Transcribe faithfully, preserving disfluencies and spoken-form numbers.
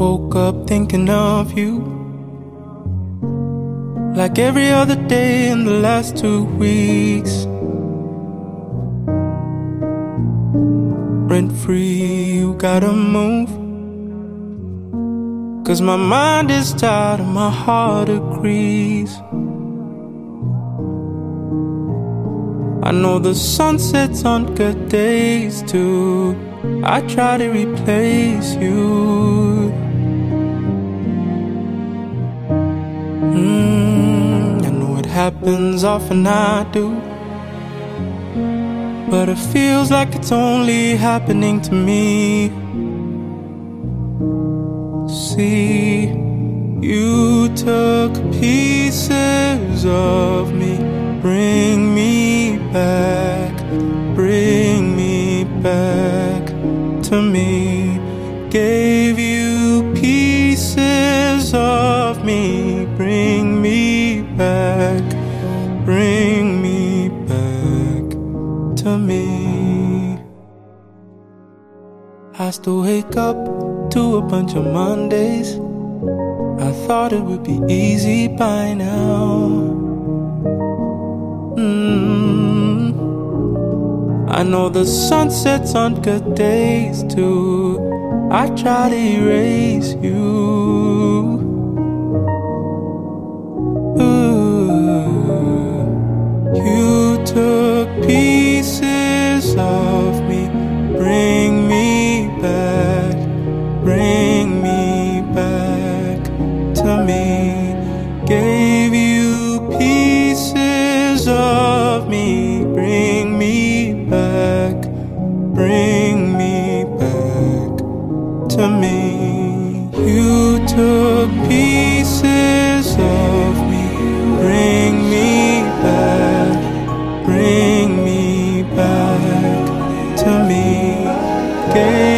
Woke up thinking of you, like every other day in the last two weeks. Rent free, you gotta move, 'cause my mind is tired and my heart agrees. I know the sun sets on good days too. I try to replace you. mm, I know it happens often, I do, but it feels like it's only happening to me. See, you took pieces of me. Bring me back, bring me back to me. Gave you pieces of me. Bring me back, bring me back to me. I still wake up to a bunch of Mondays. I thought it would be easy by now. mm. I know the sun sets on good days too. I try to erase you. Ooh. You took pieces of me. Bring me back, bring me back to me. Gave you pieces of me. Bring me back, bring me back to me. You took pieces of me. Bring me back, bring me back to me. Gave